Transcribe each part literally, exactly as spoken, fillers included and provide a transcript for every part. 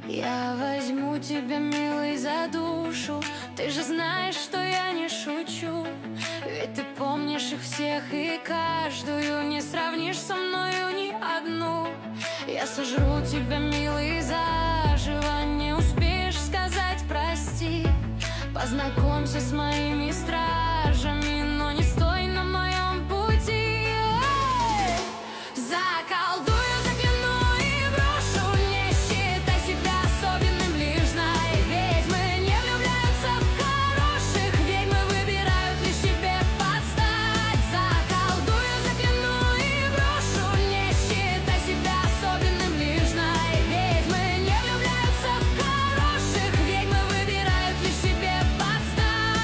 Я возьму тебя, милый, за душу. Ты же знаешь, что я не шучу. Ведь ты помнишь их всех и каждую. Не сравнишь со мною ни одну. Я сожру тебя, милый, заживо. Не успеешь сказать прости. Познакомься с моими стражами, но не стой на моем пути. Заколдую, закляну и брошу. Не считай себя особенным, лишь знай, ведьмы не влюбляются в хороших. Ведьмы выбирают лишь себе подстать. Заколдую, закляну и брошу. Не считай себя особенным, лишь знай, ведьмы не влюбляются в хороших. Ведьмы выбирают лишь себе подстать.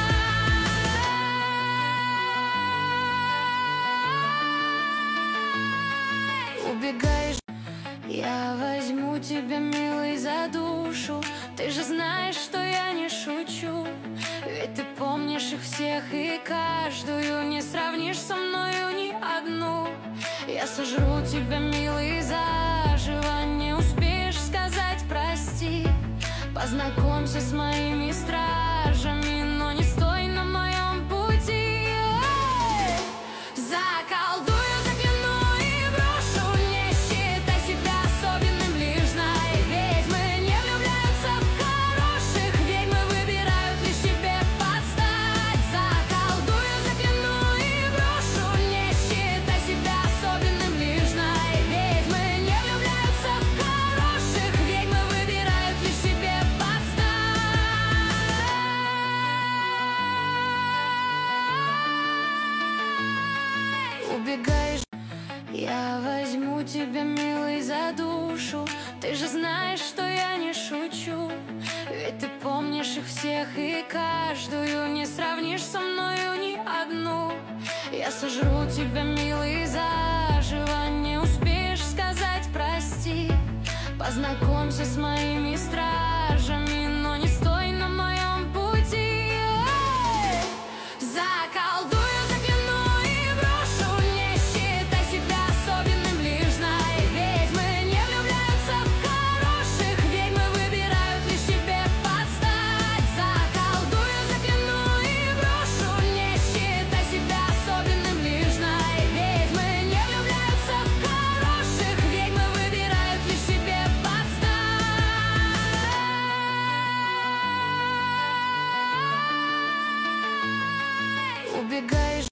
Убегаешь, я возьму тебя, милый, за душу. Ты же знаешь, что я не шучу. Ведь ты помнишь их всех и каждую. Не сравнишь со мною ни одну. Я сожру тебя, милый, заживо. Не успеешь сказать прости. Познакомься с моими стражами, но не стой на моем пути. Заколдую, закляну и брошу. Не считай себя особенным, лишь знай, ведьмы не влюбляются в хороших. Ведьмы выбирают лишь себе подстать. Заколдую, закляну и брошу. Не считай себя особенным, лишь знай, ведьмы не влюбляются в хороших. Ведьмы выбирают лишь себе подстать. Убегаешь, я возьму тебя, милый, за душу. Ты же знаешь, что я не шучу. Ведь ты помнишь их всех и каждую. Не сравнишь со мною ни одну. Я сожру тебя, милый, заживо. Не успеешь сказать прости. Познакомься с моими стражами.